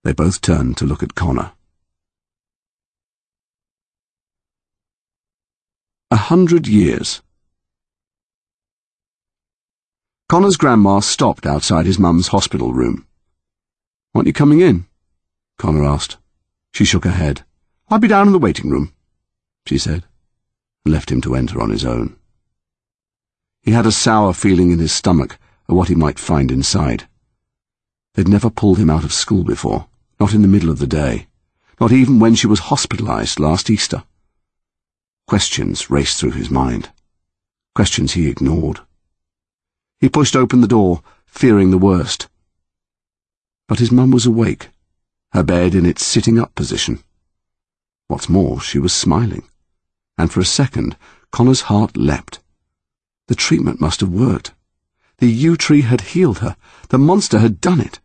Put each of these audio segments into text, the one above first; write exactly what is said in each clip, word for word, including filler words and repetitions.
They both turned to look at Connor. A hundred years. Connor's grandma stopped outside his mum's hospital room. "Aren't you coming in?" Connor asked. She shook her head. "I'll be down in the waiting room," she said, and left him to enter on his own. He had a sour feeling in his stomach at what he might find inside. They'd never pulled him out of school before, not in the middle of the day, not even when she was hospitalized last Easter. Questions raced through his mind, questions he ignored. He pushed open the door, fearing the worst. But his mum was awake, her bed in its sitting-up position. What's more, she was smiling, and for a second Connor's heart leapt. The treatment must have worked. The yew tree had healed her. The monster had done it.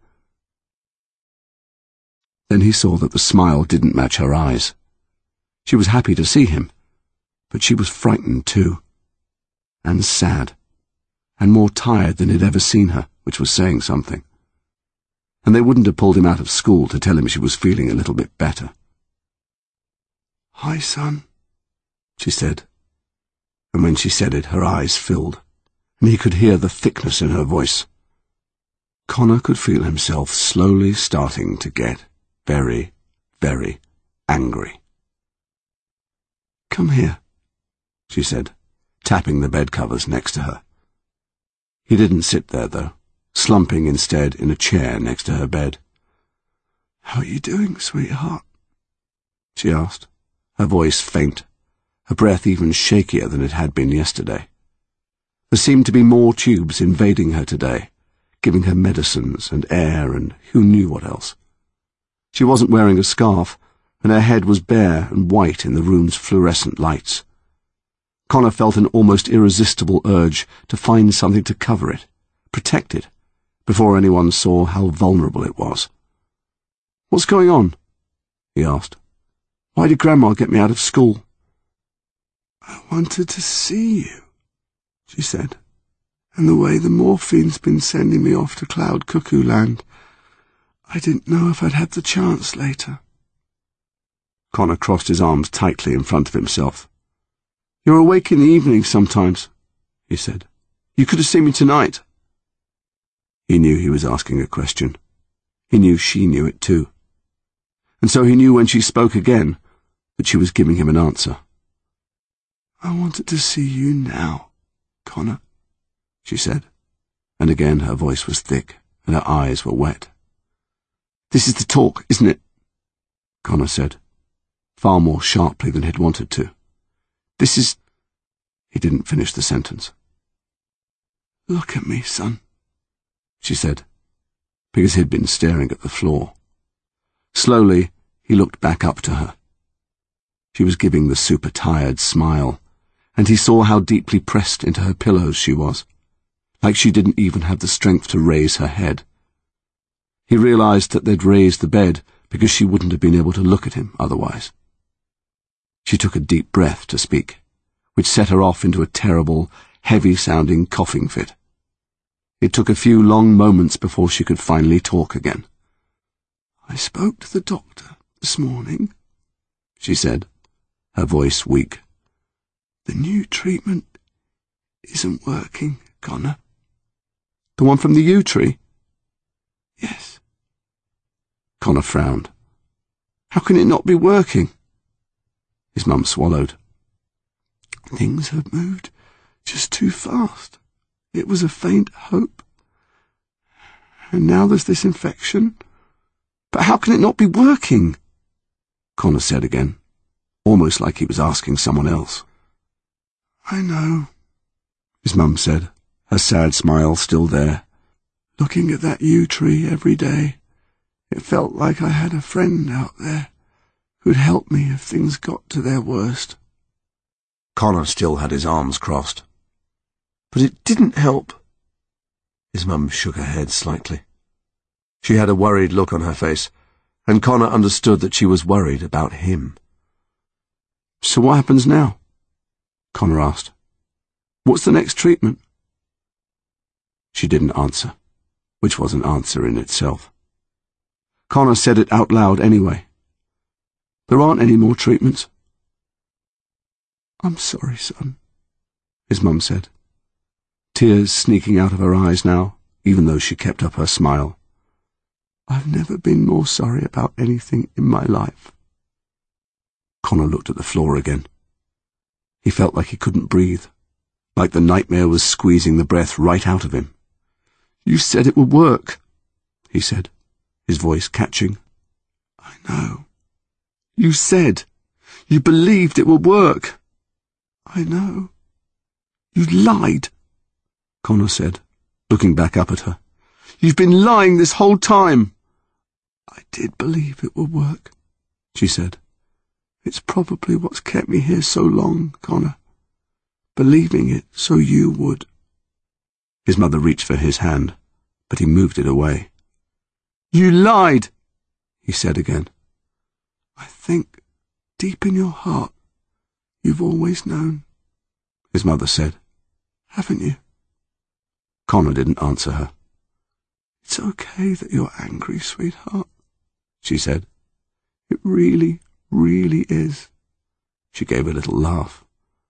Then he saw that the smile didn't match her eyes. She was happy to see him, but she was frightened too, and sad, and more tired than he'd ever seen her, which was saying something. And they wouldn't have pulled him out of school to tell him she was feeling a little bit better. "Hi, son," she said, and when she said it, her eyes filled, and he could hear the thickness in her voice. Connor could feel himself slowly starting to get very, very angry. "Come here," she said, tapping the bed covers next to her. He didn't sit there, though, slumping instead in a chair next to her bed. "How are you doing, sweetheart?" she asked, her voice faint, her breath even shakier than it had been yesterday. There seemed to be more tubes invading her today, giving her medicines and air and who knew what else. She wasn't wearing a scarf, and her head was bare and white in the room's fluorescent lights. Connor felt an almost irresistible urge to find something to cover it, protect it, before anyone saw how vulnerable it was. "What's going on?" he asked. "Why did Grandma get me out of school?" "I wanted to see you," she said, "and the way the morphine's been sending me off to Cloud Cuckoo Land, I didn't know if I'd have the chance later." Connor crossed his arms tightly in front of himself. "You're awake in the evening sometimes," he said. "You could have seen me tonight." He knew he was asking a question. He knew she knew it too. And so he knew when she spoke again that she was giving him an answer. "I wanted to see you now, Connor," she said, and again her voice was thick and her eyes were wet. "This is the talk, isn't it?" Connor said, far more sharply than he'd wanted to. "This is—" He didn't finish the sentence. "Look at me, son," she said, because he'd been staring at the floor. Slowly, he looked back up to her. She was giving the super-tired smile, and he saw how deeply pressed into her pillows she was, like she didn't even have the strength to raise her head. He realized that they'd raised the bed because she wouldn't have been able to look at him otherwise. She took a deep breath to speak, which set her off into a terrible, heavy-sounding coughing fit. It took a few long moments before she could finally talk again. "I spoke to the doctor this morning," she said, her voice weak. "The new treatment isn't working, Connor." "The one from the yew tree?" "Yes." Connor frowned. "How can it not be working?" His mum swallowed. "Things have moved just too fast. It was a faint hope. And now there's this infection." "But how can it not be working?" Connor said again, almost like he was asking someone else. "I know," his mum said, her sad smile still there. "Looking at that yew tree every day, it felt like I had a friend out there who'd help me if things got to their worst." Connor still had his arms crossed. "But it didn't help." His mum shook her head slightly. She had a worried look on her face, and Connor understood that she was worried about him. "So what happens now?" Connor asked. "What's the next treatment?" She didn't answer, which was an answer in itself. Connor said it out loud anyway. There aren't any more treatments. I'm sorry, son, his mum said, tears sneaking out of her eyes now, even though she kept up her smile. I've never been more sorry about anything in my life. Connor looked at the floor again. He felt like he couldn't breathe, like the nightmare was squeezing the breath right out of him. You said it would work, he said, his voice catching. I know. You said. You believed it would work. I know. You lied, Connor said, looking back up at her. You've been lying this whole time. I did believe it would work, she said. It's probably what's kept me here so long, Connor. Believing it so you would. His mother reached for his hand, but he moved it away. You lied, he said again. I think, deep in your heart, you've always known, his mother said. Haven't you? Connor didn't answer her. It's okay that you're angry, sweetheart, she said. It really, really is. She gave a little laugh.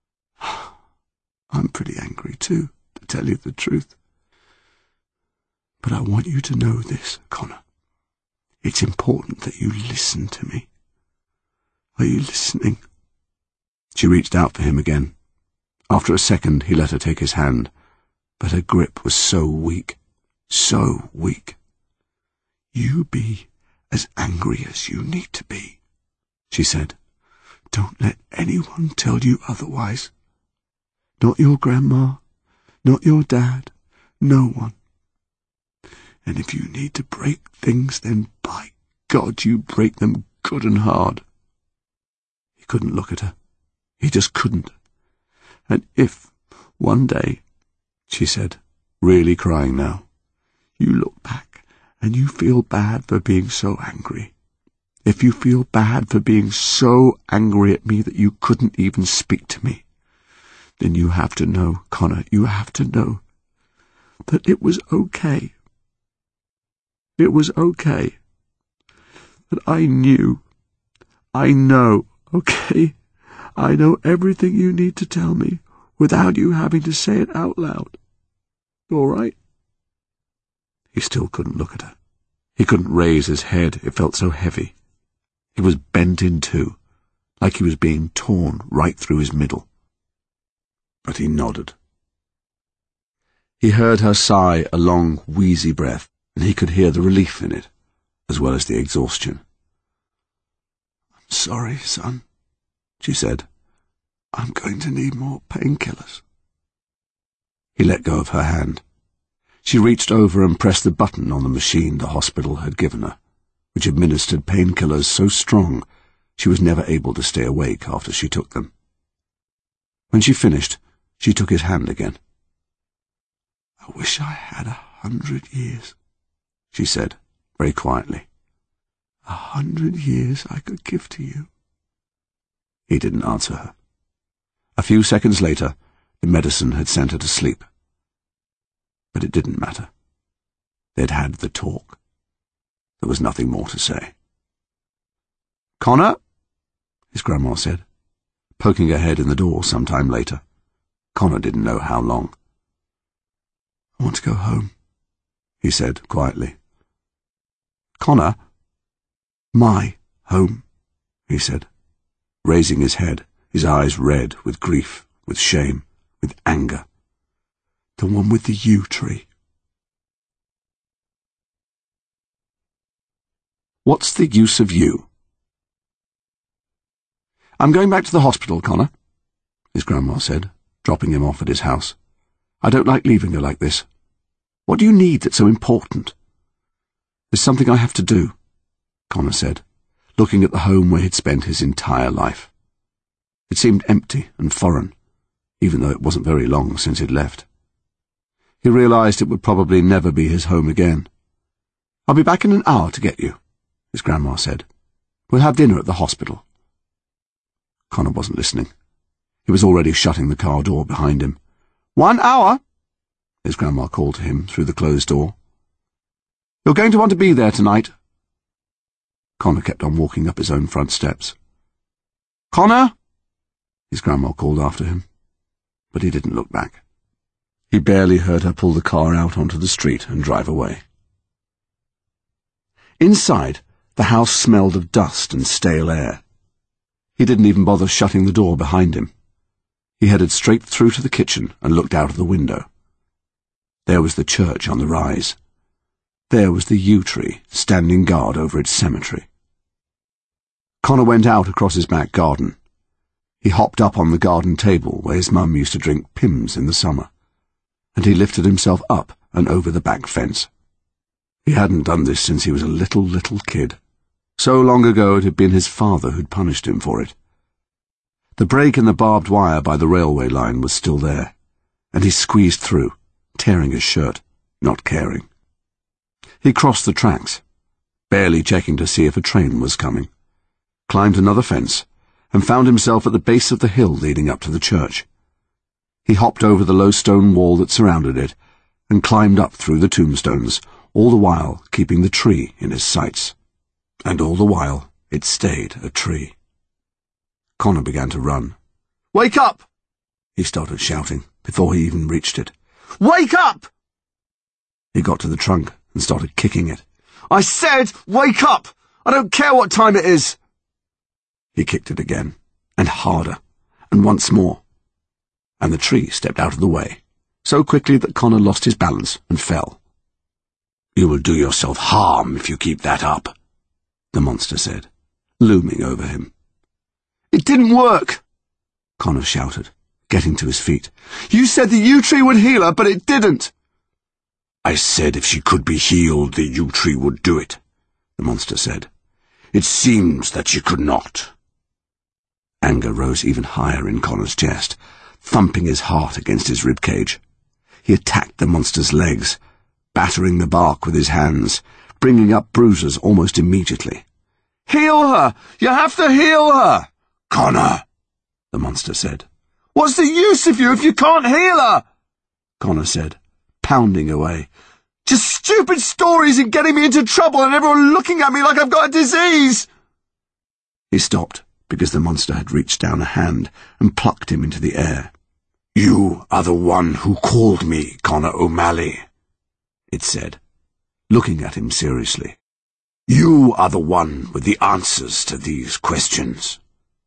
I'm pretty angry too, to tell you the truth. But I want you to know this, Connor. It's important that you listen to me. Are you listening? She reached out for him again. After a second, he let her take his hand, but her grip was so weak, so weak. You be as angry as you need to be, she said. Don't let anyone tell you otherwise. Not your grandma, not your dad, no one. And if you need to break things, then by God you break them good and hard. He couldn't look at her. He just couldn't. And if, one day, she said, really crying now, you look back and you feel bad for being so angry, if you feel bad for being so angry at me that you couldn't even speak to me, then you have to know, Connor, you have to know that it was okay. It was okay. That I knew. I know, okay? I know everything you need to tell me without you having to say it out loud. All right? He still couldn't look at her. He couldn't raise his head. It felt so heavy. He was bent in two, like he was being torn right through his middle. But he nodded. He heard her sigh a long, wheezy breath, and he could hear the relief in it, as well as the exhaustion. I'm sorry, son, she said. I'm going to need more painkillers. He let go of her hand. She reached over and pressed the button on the machine the hospital had given her, which administered painkillers so strong she was never able to stay awake after she took them. When she finished, she took his hand again. I wish I had a hundred years, she said, very quietly. A hundred years I could give to you. He didn't answer her. A few seconds later, the medicine had sent her to sleep. But it didn't matter. They'd had the talk. There was nothing more to say. Connor, his grandma said, poking her head in the door some time later. Connor didn't know how long. I want to go home, he said quietly. Connor, my home, he said, raising his head, his eyes red with grief, with shame, with anger. The one with the yew tree. What's the use of you? I'm going back to the hospital, Connor, his grandma said, dropping him off at his house. I don't like leaving her like this. What do you need that's so important? There's something I have to do, Connor said, looking at the home where he'd spent his entire life. It seemed empty and foreign, even though it wasn't very long since he'd left. He realized it would probably never be his home again. I'll be back in an hour to get you, his grandma said. We'll have dinner at the hospital. Connor wasn't listening. He was already shutting the car door behind him. One hour, his grandma called to him through the closed door. You're going to want to be there tonight. Connor kept on walking up his own front steps. "Connor!" his grandma called after him, but he didn't look back. He barely heard her pull the car out onto the street and drive away. Inside, the house smelled of dust and stale air. He didn't even bother shutting the door behind him. He headed straight through to the kitchen and looked out of the window. There was the church on the rise. There was the yew tree standing guard over its cemetery. Connor went out across his back garden. He hopped up on the garden table where his mum used to drink Pimm's in the summer, and he lifted himself up and over the back fence. He hadn't done this since he was a little, little kid. So long ago it had been his father who'd punished him for it. The break in the barbed wire by the railway line was still there, and he squeezed through, tearing his shirt, not caring. He crossed the tracks, barely checking to see if a train was coming, climbed another fence, and found himself at the base of the hill leading up to the church. He hopped over the low stone wall that surrounded it, and climbed up through the tombstones, all the while keeping the tree in his sights. And all the while it stayed a tree. Connor began to run. "Wake up!" he started shouting, before he even reached it. "Wake up!" He got to the trunk and started kicking it. "I said, wake up! I don't care what time it is!" He kicked it again, and harder, and once more, and the tree stepped out of the way, so quickly that Connor lost his balance and fell. "You will do yourself harm if you keep that up," the monster said, looming over him. "It didn't work!" Connor shouted, getting to his feet. "You said the yew tree would heal her, but it didn't!" "I said if she could be healed, the yew tree would do it," the monster said. "It seems that she could not." Anger rose even higher in Connor's chest, thumping his heart against his ribcage. He attacked the monster's legs, battering the bark with his hands, bringing up bruises almost immediately. "Heal her! You have to heal her!" "Connor!" the monster said. "What's the use of you if you can't heal her?" Connor said, pounding away. "Just stupid stories and getting me into trouble and everyone looking at me like I've got a disease!" He stopped because the monster had reached down a hand and plucked him into the air. "You are the one who called me Connor O'Malley," it said, looking at him seriously. "You are the one with the answers to these questions."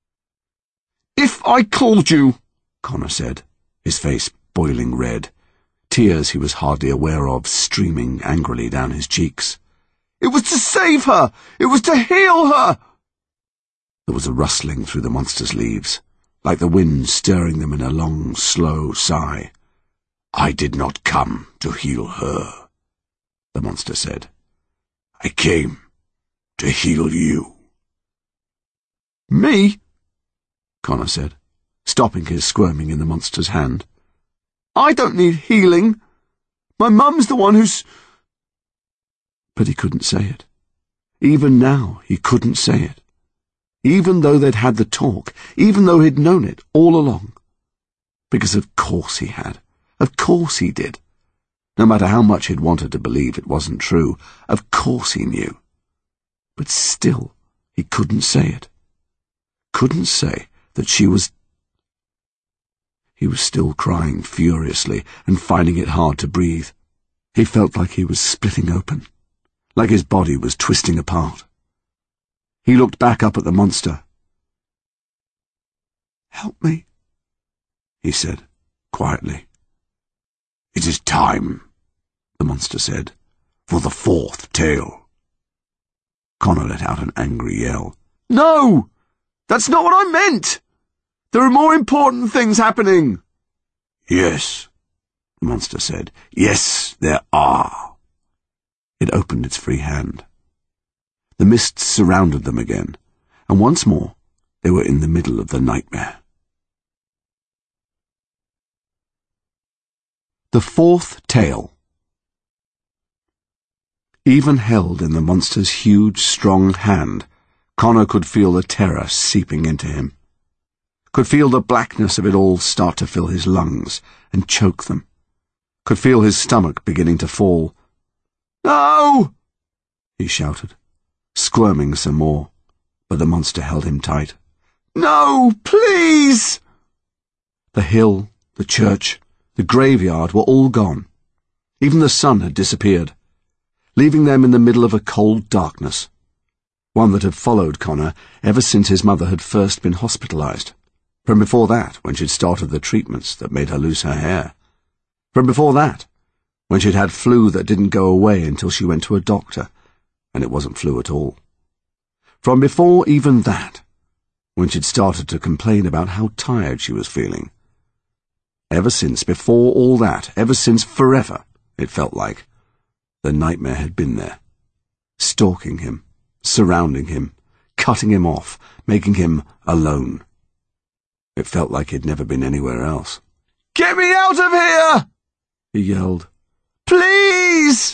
"If I called you," Connor said, his face boiling red, tears he was hardly aware of streaming angrily down his cheeks, "it was to save her! It was to heal her!" There was a rustling through the monster's leaves, like the wind stirring them in a long, slow sigh. "I did not come to heal her," the monster said. "I came to heal you." "Me?" Connor said, stopping his squirming in the monster's hand. "I don't need healing. My mum's the one who's—" But he couldn't say it. Even now he couldn't say it. Even though they'd had the talk, even though he'd known it all along. Because of course he had. Of course he did. No matter how much he'd wanted to believe it wasn't true, of course he knew. But still, he couldn't say it. Couldn't say that she was... He was still crying furiously and finding it hard to breathe. He felt like he was splitting open, like his body was twisting apart. He looked back up at the monster. "Help me," he said, quietly. "It is time," the monster said, "for the fourth tale." Connor let out an angry yell. "No! That's not what I meant! There are more important things happening." "Yes," the monster said. "Yes, there are." It opened its free hand. The mists surrounded them again, and once more they were in the middle of the nightmare. The fourth tale. Even held in the monster's huge, strong hand, Connor could feel the terror seeping into him. Could feel the blackness of it all start to fill his lungs and choke them. Could feel his stomach beginning to fall. "No!" he shouted. squirming some more, but the monster held him tight. "No, please!" The hill, the church, the graveyard were all gone. Even the sun had disappeared, leaving them in the middle of a cold darkness, one that had followed Connor ever since his mother had first been hospitalized, from before that, when she'd started the treatments that made her lose her hair, from before that, when she'd had flu that didn't go away until she went to a doctor, and it wasn't flu at all, from before even that, when she'd started to complain about how tired she was feeling. Ever since, before all that, ever since forever, it felt like, the nightmare had been there, stalking him, surrounding him, cutting him off, making him alone. It felt like he'd never been anywhere else. "Get me out of here!" he yelled. "Please!"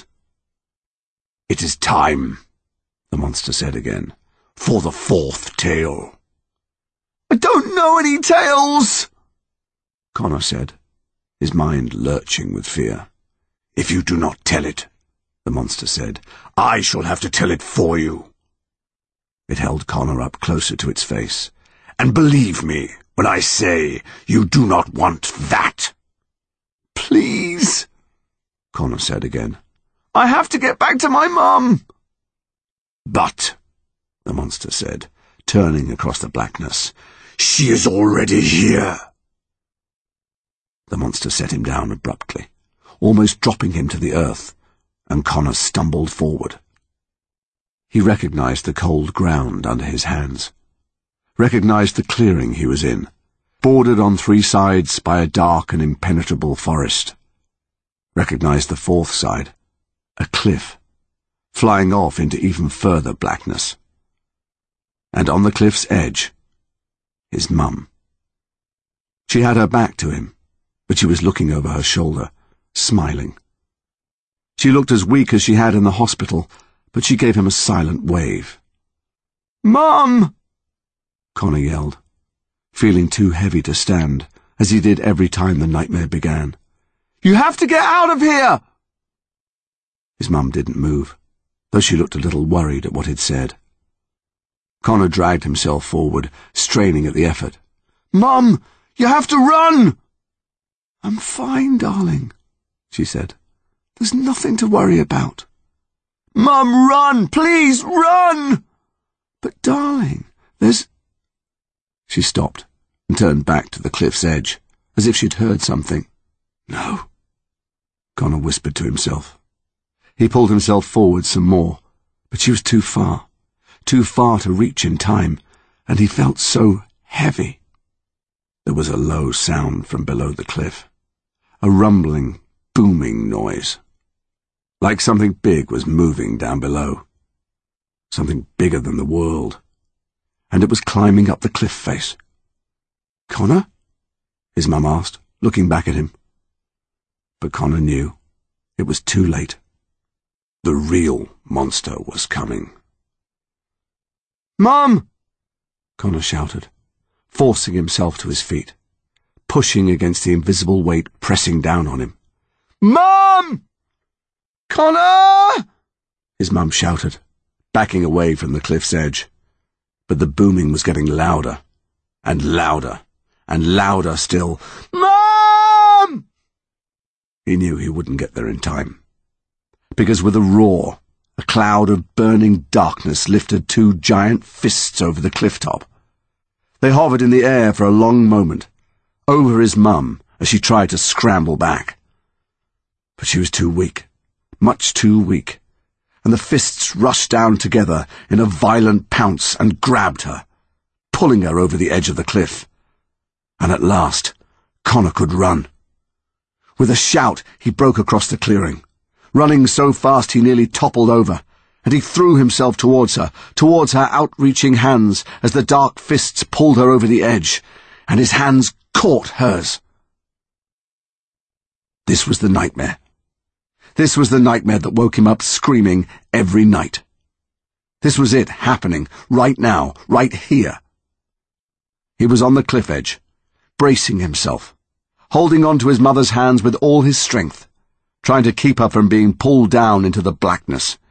"It is time," the monster said again, "for the fourth tale." "I don't know any tales," Connor said, his mind lurching with fear. "If you do not tell it," the monster said, "I shall have to tell it for you." It held Connor up closer to its face. "And believe me when I say you do not want that." "Please," Connor said again. "I have to get back to my mum." "But," the monster said, turning across the blackness, "she is already here." The monster set him down abruptly, almost dropping him to the earth, and Connor stumbled forward. He recognized the cold ground under his hands, recognized the clearing he was in, bordered on three sides by a dark and impenetrable forest, recognized the fourth side, a cliff, flying off into even further blackness. And on the cliff's edge, his mum. She had her back to him, but she was looking over her shoulder, smiling. She looked as weak as she had in the hospital, but she gave him a silent wave. "Mum!" Connor yelled, feeling too heavy to stand, as he did every time the nightmare began. "You have to get out of here!" His mum didn't move, though she looked a little worried at what he'd said. Connor dragged himself forward, straining at the effort. "Mum, you have to run!" "I'm fine, darling," she said. "There's nothing to worry about." "Mum, run! Please, run!" "But, darling, there's—" She stopped and turned back to the cliff's edge, as if she'd heard something. "No," Connor whispered to himself. He pulled himself forward some more, but she was too far, too far to reach in time, and he felt so heavy. There was a low sound from below the cliff, a rumbling, booming noise, like something big was moving down below, something bigger than the world, and it was climbing up the cliff face. "Connor?" his mum asked, looking back at him. But Connor knew. It was too late. The real monster was coming. "Mum!" Connor shouted, forcing himself to his feet, pushing against the invisible weight pressing down on him. "Mum! Connor!" his mum shouted, backing away from the cliff's edge. But the booming was getting louder, and louder, and louder still. "Mum!" He knew he wouldn't get there in time, because with a roar, a cloud of burning darkness lifted two giant fists over the cliff top. They hovered in the air for a long moment, over his mum as she tried to scramble back. But she was too weak, much too weak, and the fists rushed down together in a violent pounce and grabbed her, pulling her over the edge of the cliff. And at last, Connor could run. With a shout, he broke across the clearing, running so fast he nearly toppled over, and he threw himself towards her, towards her outreaching hands as the dark fists pulled her over the edge, and his hands caught hers. This was the nightmare. This was the nightmare that woke him up screaming every night. This was it happening, right now, right here. He was on the cliff edge, bracing himself, holding on to his mother's hands with all his strength, trying to keep her from being pulled down into the blackness,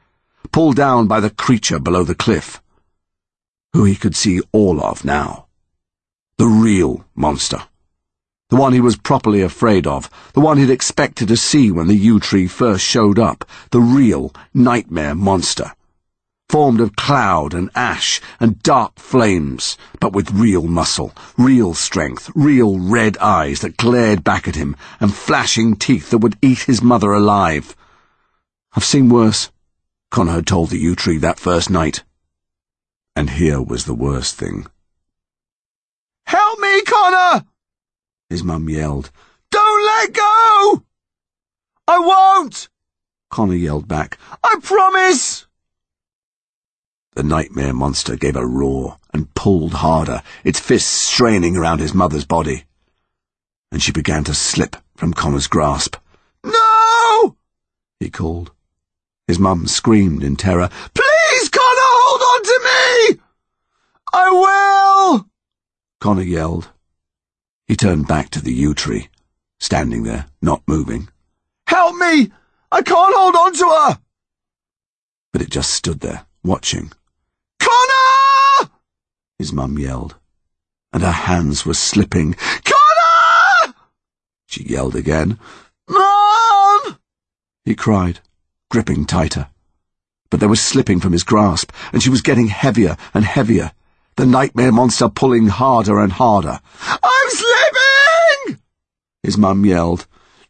pulled down by the creature below the cliff, who he could see all of now. The real monster. The one he was properly afraid of, the one he'd expected to see when the yew tree first showed up, the real nightmare monster. Formed of cloud and ash and dark flames, but with real muscle, real strength, real red eyes that glared back at him, and flashing teeth that would eat his mother alive. "I've seen worse," Connor had told the yew tree that first night. And here was the worst thing. "Help me, Connor!" his mum yelled. "Don't let go!" "I won't!" Connor yelled back. "I promise!" The nightmare monster gave a roar and pulled harder, its fists straining around his mother's body. And she began to slip from Connor's grasp. "No!" he called. His mum screamed in terror. "Please, Connor, hold on to me!" "I will!" Connor yelled. He turned back to the yew tree, standing there, not moving. "Help me! I can't hold on to her!" But it just stood there, watching. "Connor!" his mum yelled, and her hands were slipping. "Connor!" she yelled again. "Mum!" he cried, gripping tighter. But there was slipping from his grasp, and she was getting heavier and heavier, the nightmare monster pulling harder and harder. "I'm slipping!" his mum yelled.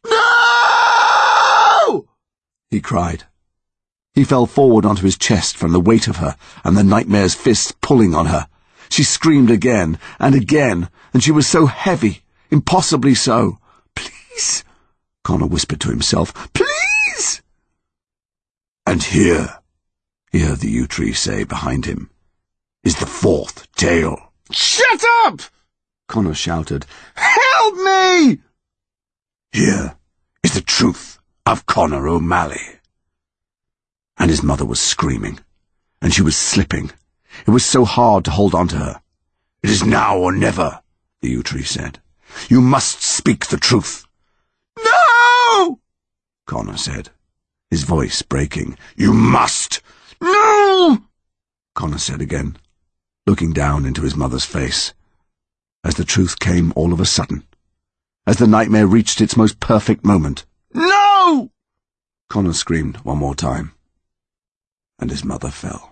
"No!" he cried. He fell forward onto his chest from the weight of her and the nightmare's fists pulling on her. She screamed again and again, and she was so heavy, impossibly so. "Please," Connor whispered to himself, "please." "And here," he heard the yew tree say behind him, "is the fourth tail." "Shut up!" Connor shouted. "Help me!" "Here is the truth of Connor O'Malley." And his mother was screaming, and she was slipping. It was so hard to hold on to her. "It is now or never," the yew tree said. "You must speak the truth." "No!" Connor said, his voice breaking. "You must!" "No!" Connor said again, looking down into his mother's face, as the truth came all of a sudden, as the nightmare reached its most perfect moment. "No!" Connor screamed one more time, and his mother fell.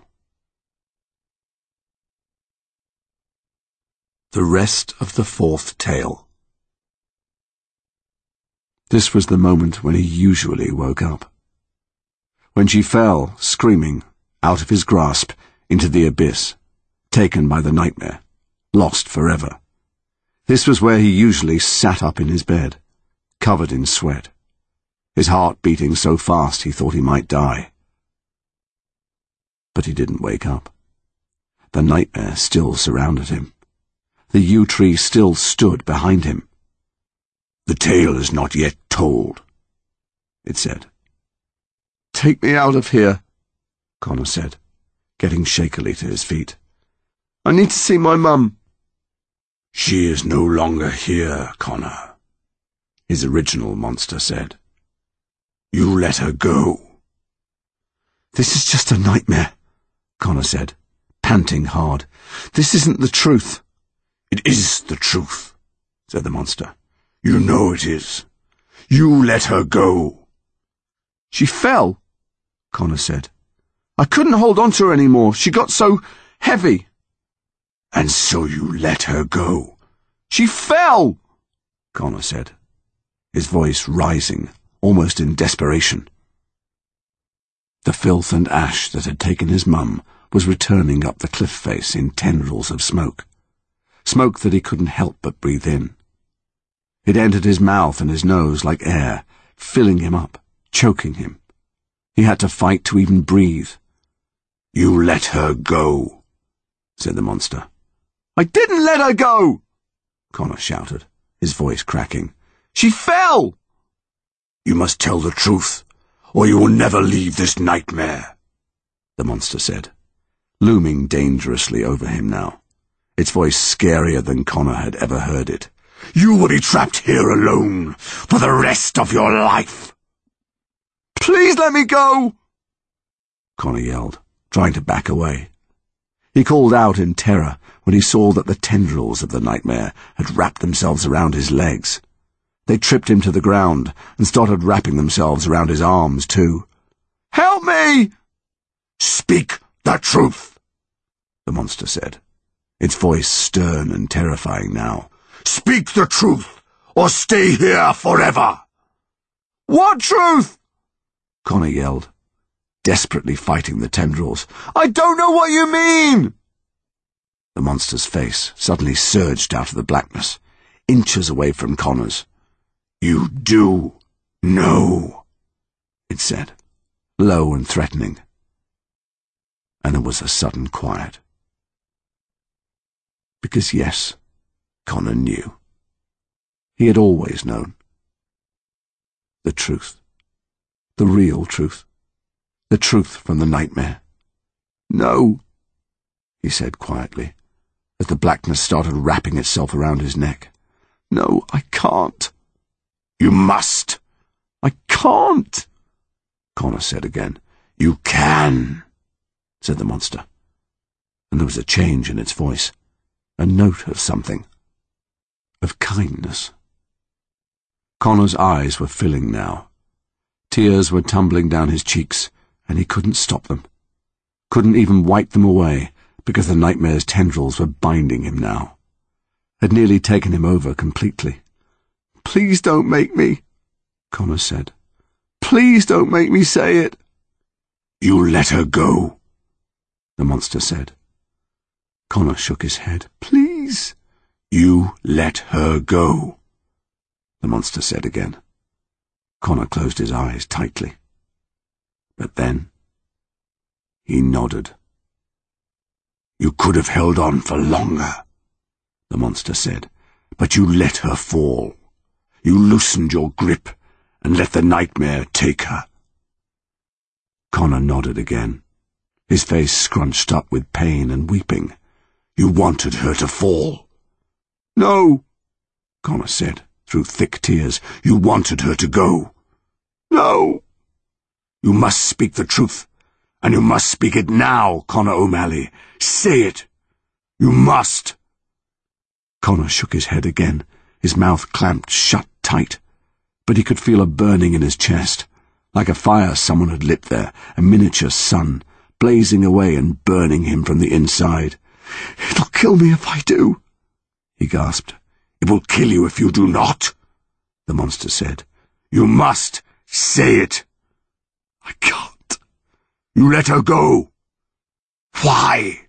The rest of the fourth tale. This was the moment when he usually woke up. When she fell, screaming, out of his grasp, into the abyss, taken by the nightmare, lost forever. This was where he usually sat up in his bed, covered in sweat, his heart beating so fast he thought he might die. But he didn't wake up. The nightmare still surrounded him. The yew tree still stood behind him. "The tale is not yet told," it said. "Take me out of here," Connor said, getting shakily to his feet. "I need to see my mum." "She is no longer here, Connor," his original monster said. "You let her go." "This is just a nightmare," Connor said, panting hard. "This isn't the truth." "It is the truth," said the monster. "You know it is. You let her go." "She fell," Connor said. "I couldn't hold on to her anymore. She got so heavy." "And so you let her go." "She fell," Connor said, his voice rising, almost in desperation. The filth and ash that had taken his mum was returning up the cliff face in tendrils of smoke. Smoke that he couldn't help but breathe in. It entered his mouth and his nose like air, filling him up, choking him. He had to fight to even breathe. "You let her go," said the monster. "I didn't let her go!" Connor shouted, his voice cracking. "She fell!" "You must tell the truth, or you will never leave this nightmare," the monster said, looming dangerously over him now, its voice scarier than Connor had ever heard it. "You will be trapped here alone for the rest of your life." "Please let me go!" Connor yelled, trying to back away. He called out in terror when he saw that the tendrils of the nightmare had wrapped themselves around his legs. They tripped him to the ground and started wrapping themselves around his arms, too. "Help me!" "Speak the truth," the monster said, its voice stern and terrifying now. "Speak the truth, or stay here forever." "What truth?" Connor yelled, desperately fighting the tendrils. "I don't know what you mean!" The monster's face suddenly surged out of the blackness, inches away from Connor's. "You do know," it said, low and threatening. And there was a sudden quiet. Because yes, Connor knew. He had always known. The truth. The real truth. The truth from the nightmare. "No," he said quietly, as the blackness started wrapping itself around his neck. "No, I can't." "You must." "I can't," Connor said again. "You can," said the monster, and there was a change in its voice, a note of something, of kindness. Connor's eyes were filling now. Tears were tumbling down his cheeks, and he couldn't stop them, couldn't even wipe them away, because the nightmare's tendrils were binding him now, had nearly taken him over completely. "Please don't make me," Connor said. "Please don't make me say it." "You let her go," the monster said. Connor shook his head. "Please." "You let her go," the monster said again. Connor closed his eyes tightly. But then he nodded. "You could have held on for longer," the monster said, "but you let her fall. You loosened your grip and let the nightmare take her." Connor nodded again, his face scrunched up with pain and weeping. "You wanted her to fall." "No," Connor said, through thick tears. "You wanted her to go." "No." "You must speak the truth, and you must speak it now, Connor O'Malley. Say it. You must." Connor shook his head again, his mouth clamped shut tight, but he could feel a burning in his chest, like a fire someone had lit there, a miniature sun, blazing away and burning him from the inside. "It'll kill me if I do," he gasped. "It will kill you if you do not," the monster said. "You must say it." "I can't." "You let her go." "Why?"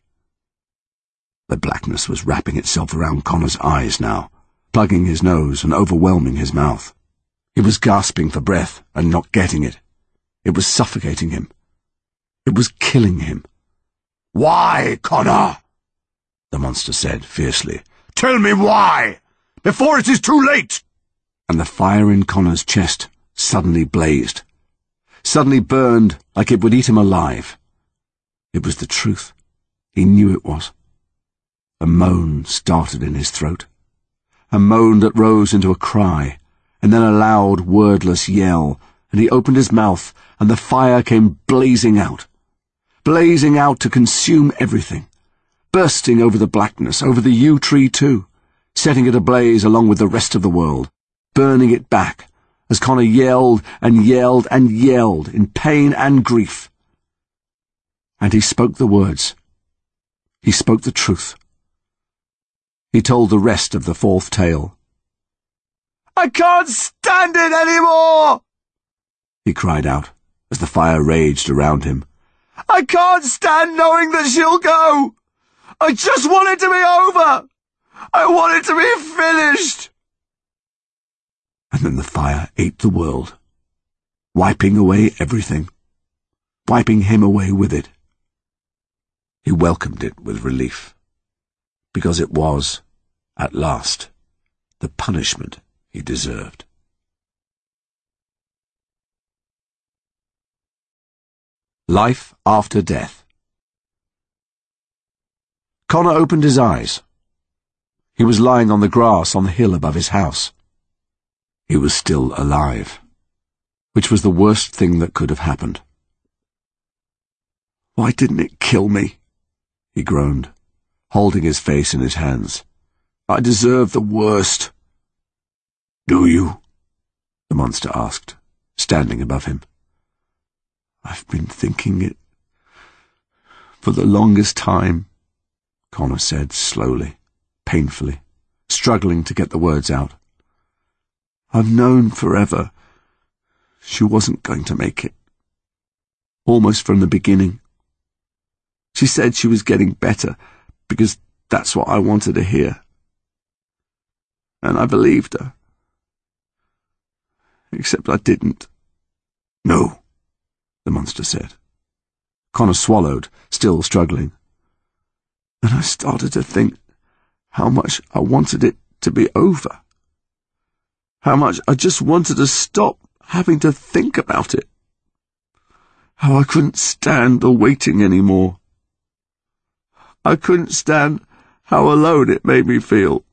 The blackness was wrapping itself around Connor's eyes now, plugging his nose and overwhelming his mouth. He was gasping for breath and not getting it. It was suffocating him. It was killing him. "Why, Connor?" the monster said fiercely. "Tell me why, before it is too late!" And the fire in Connor's chest suddenly blazed, suddenly burned like it would eat him alive. It was the truth. He knew it was. A moan started in his throat, a moan that rose into a cry, and then a loud, wordless yell, and he opened his mouth, and the fire came blazing out, blazing out to consume everything, bursting over the blackness, over the yew tree too, setting it ablaze along with the rest of the world, burning it back, as Connor yelled and yelled and yelled in pain and grief. And he spoke the words. He spoke the truth. He told the rest of the fourth tale. "I can't stand it anymore!" he cried out, as the fire raged around him. "I can't stand knowing that she'll go! I just want it to be over! I want it to be finished!" And then the fire ate the world, wiping away everything, wiping him away with it. He welcomed it with relief, because it was, at last, the punishment he deserved. Life after death. Connor opened his eyes. He was lying on the grass on the hill above his house. He was still alive, which was the worst thing that could have happened. Why didn't it kill me? He groaned, holding his face in his hands. I deserve the worst. Do you? The monster asked, standing above him. I've been thinking it for the longest time, Connor said slowly, painfully, struggling to get the words out. I've known forever she wasn't going to make it. Almost from the beginning. She said she was getting better because that's what I wanted to hear. And I believed her. Except I didn't. No, the monster said. Connor swallowed, still struggling. And I started to think how much I wanted it to be over. How much I just wanted to stop having to think about it. How I couldn't stand the waiting anymore. I couldn't stand how alone it made me feel.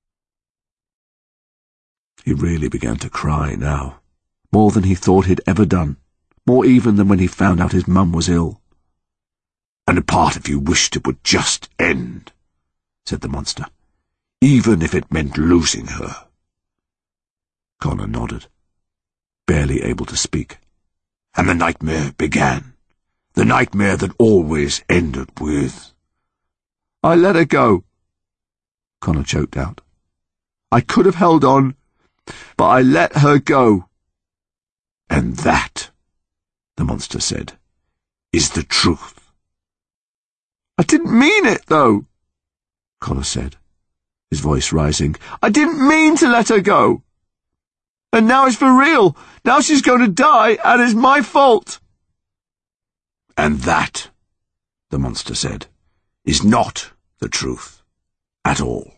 He really began to cry now, more than he thought he'd ever done, more even than when he found out his mum was ill. And a part of you wished it would just end, said the monster, even if it meant losing her. Connor nodded, barely able to speak. And the nightmare began, the nightmare that always ended with... I let her go, Connor choked out. I could have held on, but I let her go. And that, the monster said, is the truth. I didn't mean it, though, Connor said, his voice rising. I didn't mean to let her go. And now it's for real. Now she's going to die, and it's my fault. And that, the monster said, is not the truth at all.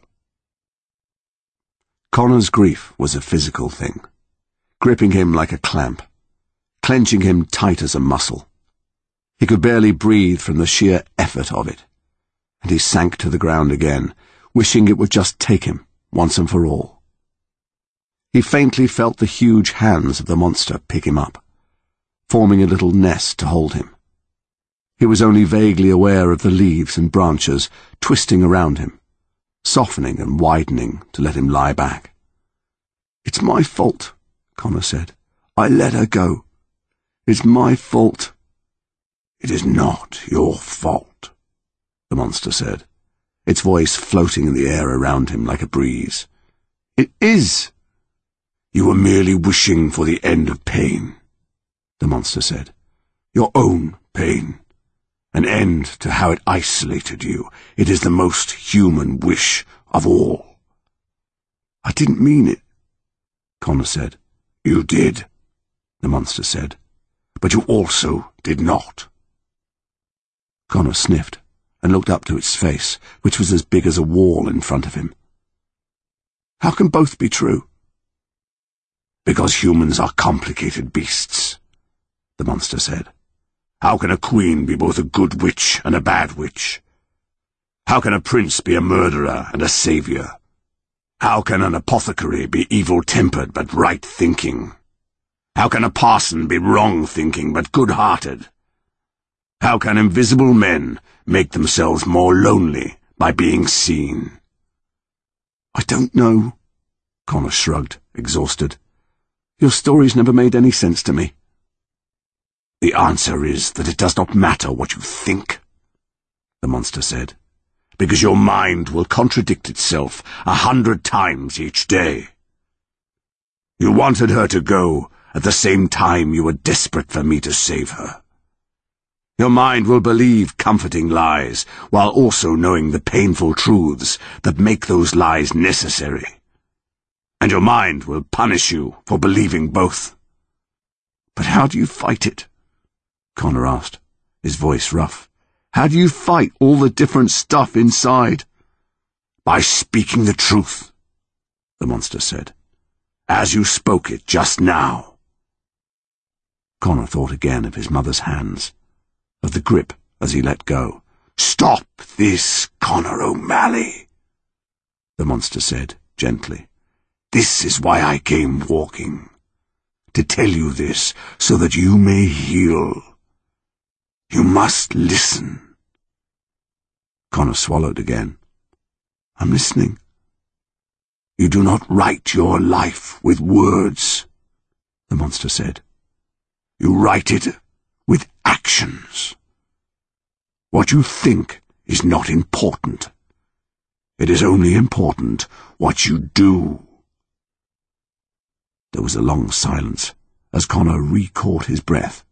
Connor's grief was a physical thing, gripping him like a clamp, clenching him tight as a muscle. He could barely breathe from the sheer effort of it, and he sank to the ground again, wishing it would just take him, once and for all. He faintly felt the huge hands of the monster pick him up, forming a little nest to hold him. He was only vaguely aware of the leaves and branches twisting around him, softening and widening to let him lie back. It's my fault, Connor said. I let her go. It's my fault. It is not your fault, the monster said, its voice floating in the air around him like a breeze. It is. You were merely wishing for the end of pain, the monster said. Your own pain. An end to how it isolated you. It is the most human wish of all. I didn't mean it, Connor said. You did, the monster said, but you also did not. Connor sniffed and looked up to its face, which was as big as a wall in front of him. How can both be true? Because humans are complicated beasts, the monster said. How can a queen be both a good witch and a bad witch? How can a prince be a murderer and a saviour? How can an apothecary be evil-tempered but right-thinking? How can a parson be wrong-thinking but good-hearted? How can invisible men make themselves more lonely by being seen? I don't know, Connor shrugged, exhausted. Your stories never made any sense to me. The answer is that it does not matter what you think, the monster said, because your mind will contradict itself a hundred times each day. You wanted her to go at the same time you were desperate for me to save her. Your mind will believe comforting lies while also knowing the painful truths that make those lies necessary. And your mind will punish you for believing both. But how do you fight it? Connor asked, his voice rough. How do you fight all the different stuff inside? By speaking the truth, the monster said, as you spoke it just now. Connor thought again of his mother's hands, of the grip as he let go. Stop this, Connor O'Malley, the monster said gently. This is why I came walking, to tell you this so that you may heal. You must listen. Connor swallowed again. I'm listening. You do not write your life with words, the monster said. You write it with actions. What you think is not important. It is only important what you do. There was a long silence as Connor re-caught his breath.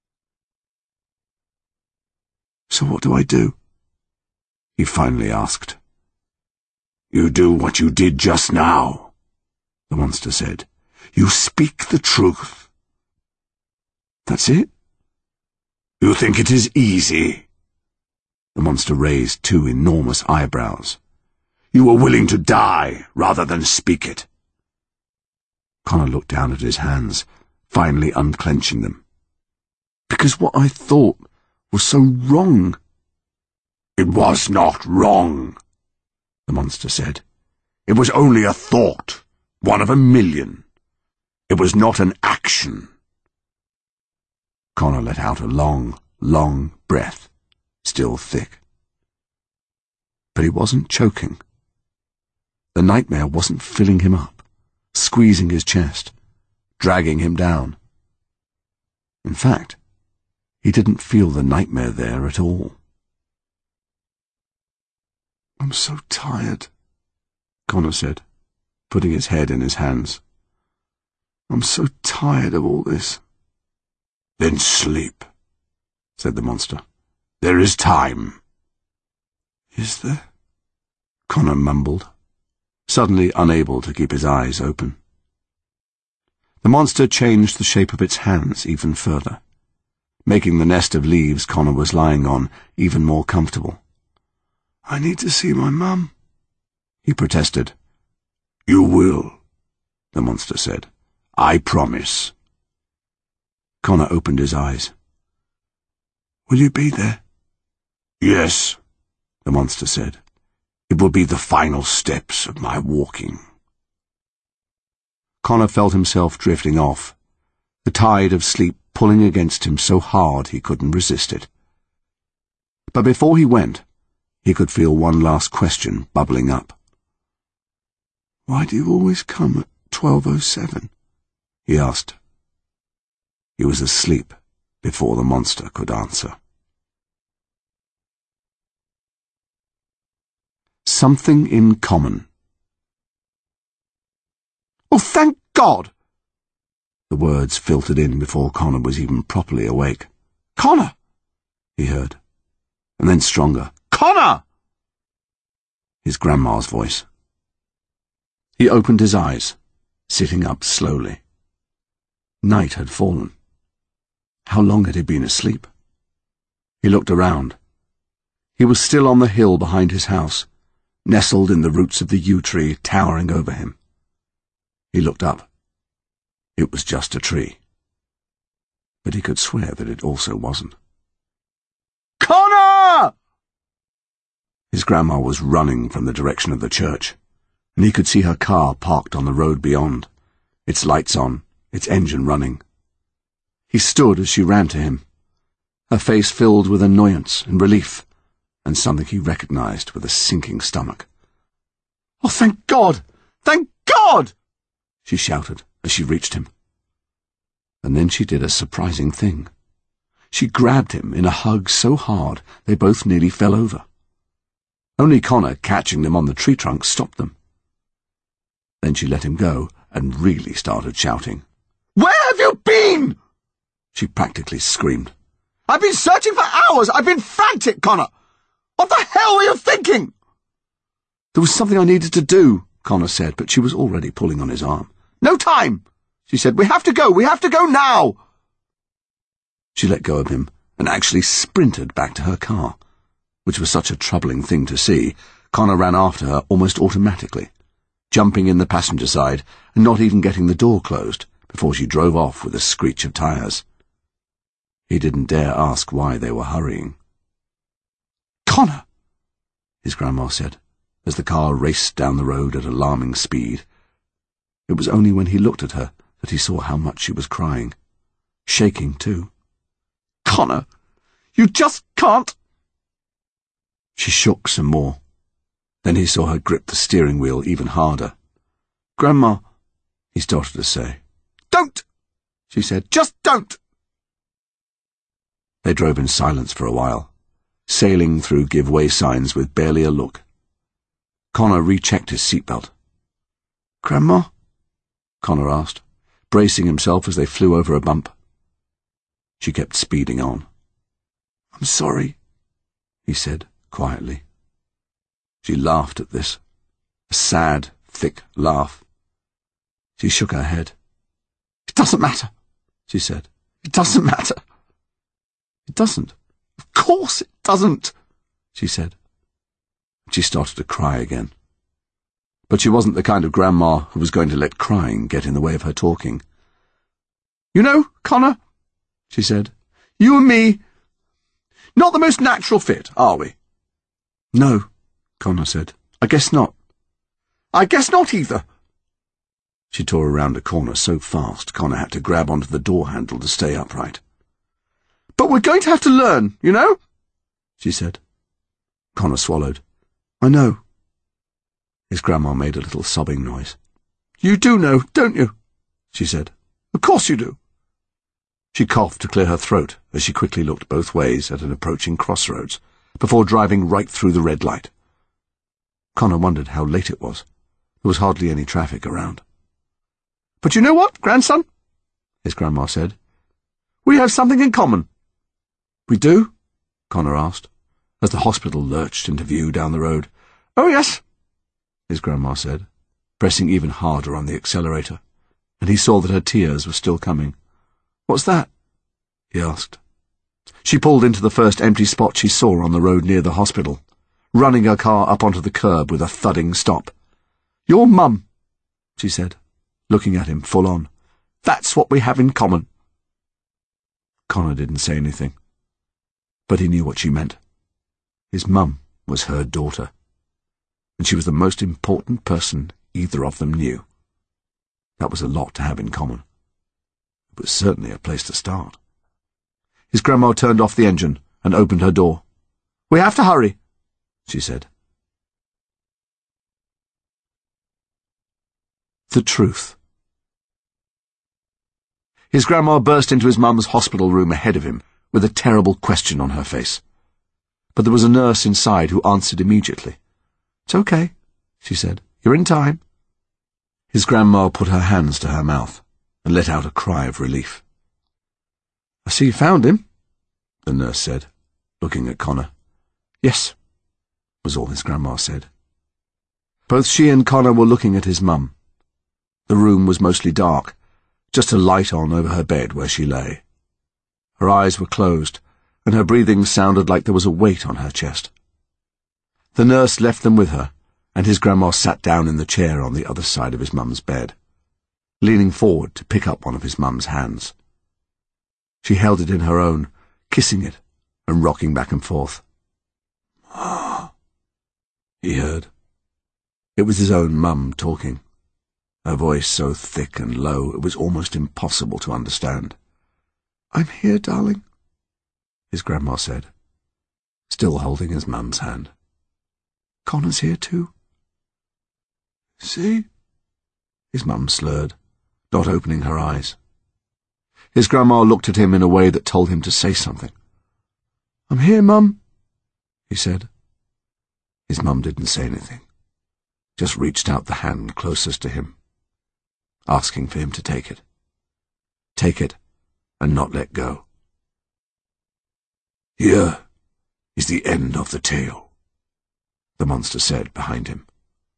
So what do I do? He finally asked. You do what you did just now, the monster said. You speak the truth. That's it? You think it is easy? The monster raised two enormous eyebrows. You are willing to die rather than speak it. Connor looked down at his hands, finally unclenching them. Because what I thought was so wrong. It was not wrong, the monster said. It was only a thought, one of a million. It was not an action. Connor let out a long, long breath, still thick. But he wasn't choking. The nightmare wasn't filling him up, squeezing his chest, dragging him down. In fact, he didn't feel the nightmare there at all. I'm so tired, Connor said, putting his head in his hands. I'm so tired of all this. Then sleep, said the monster. There is time. Is there? Connor mumbled, suddenly unable to keep his eyes open. The monster changed the shape of its hands even further, making the nest of leaves Connor was lying on even more comfortable. I need to see my mum, he protested. You will, the monster said. I promise. Connor opened his eyes. Will you be there? Yes, the monster said. It will be the final steps of my walking. Connor felt himself drifting off, the tide of sleep pulling against him so hard he couldn't resist it. But before he went, he could feel one last question bubbling up. Why do you always come at twelve oh seven? He asked. He was asleep before the monster could answer. Something in common. Oh, thank God! The words filtered in before Connor was even properly awake. Connor! He heard, and then stronger. Connor! His grandma's voice. He opened his eyes, sitting up slowly. Night had fallen. How long had he been asleep? He looked around. He was still on the hill behind his house, nestled in the roots of the yew tree towering over him. He looked up. It was just a tree. But he could swear that it also wasn't. Connor! His grandma was running from the direction of the church, and he could see her car parked on the road beyond, its lights on, its engine running. He stood as she ran to him, her face filled with annoyance and relief, and something he recognized with a sinking stomach. Oh, thank God! Thank God! She shouted as she reached him. And then she did a surprising thing. She grabbed him in a hug so hard they both nearly fell over. Only Connor, catching them on the tree trunk, stopped them. Then she let him go and really started shouting. Where have you been? She practically screamed. I've been searching for hours! I've been frantic, Connor! What the hell were you thinking? There was something I needed to do, Connor said, but she was already pulling on his arm. No time, she said. We have to go. We have to go now. She let go of him and actually sprinted back to her car, which was such a troubling thing to see. Connor ran after her almost automatically, jumping in the passenger side and not even getting the door closed before she drove off with a screech of tires. He didn't dare ask why they were hurrying. Connor, his grandma said, as the car raced down the road at alarming speed. It was only when he looked at her that he saw how much she was crying, shaking too. Connor, You just can't. She shook some more. Then he saw her grip the steering wheel even harder. Grandma, he started to say. Don't, she said. Just don't. They drove in silence for a while, sailing through give-way signs with barely a look. Connor rechecked his seatbelt. Grandma? Connor asked, bracing himself as they flew over a bump. She kept speeding on. I'm sorry, he said quietly. She laughed at this, a sad, thick laugh. She shook her head. It doesn't matter, she said. It doesn't matter. It doesn't. Of course it doesn't, she said. She started to cry again. But she wasn't the kind of grandma who was going to let crying get in the way of her talking. You know, Connor, she said, you and me, not the most natural fit, are we? No, Connor said. I guess not. I guess not either. She tore around a corner so fast Connor had to grab onto the door handle to stay upright. But we're going to have to learn, you know, she said. Connor swallowed. I know. His grandma made a little sobbing noise. You do know, don't you? She said. Of course you do. She coughed to clear her throat as she quickly looked both ways at an approaching crossroads before driving right through the red light. Connor wondered how late it was. There was hardly any traffic around. But you know what, grandson? His grandma said. We have something in common. We do? Connor asked, as the hospital lurched into view down the road. Oh, yes, his grandma said, pressing even harder on the accelerator, and he saw that her tears were still coming. What's that? He asked. She pulled into the first empty spot she saw on the road near the hospital, running her car up onto the curb with a thudding stop. Your mum, she said, looking at him full on. That's what we have in common. Connor didn't say anything, but he knew what she meant. His mum was her daughter, and she was the most important person either of them knew. That was a lot to have in common. It was certainly a place to start. His grandma turned off the engine and opened her door. We have to hurry, she said. The truth. His grandma burst into his mum's hospital room ahead of him with a terrible question on her face. But there was a nurse inside who answered immediately. It's okay, she said. You're in time. His grandma put her hands to her mouth and let out a cry of relief. I see you found him, the nurse said, looking at Connor. Yes, was all his grandma said. Both she and Connor were looking at his mum. The room was mostly dark, just a light on over her bed where she lay. Her eyes were closed, and her breathing sounded like there was a weight on her chest. The nurse left them with her, and his grandma sat down in the chair on the other side of his mum's bed, leaning forward to pick up one of his mum's hands. She held it in her own, kissing it and rocking back and forth. Ah, he heard. It was his own mum talking, her voice so thick and low it was almost impossible to understand. I'm here, darling, his grandma said, still holding his mum's hand. Connor's here too. See? His mum slurred, not opening her eyes. His grandma looked at him in a way that told him to say something. I'm here, Mum, he said. His mum didn't say anything, just reached out the hand closest to him, asking for him to take it. Take it and not let go. Here is the end of the tale, the monster said behind him.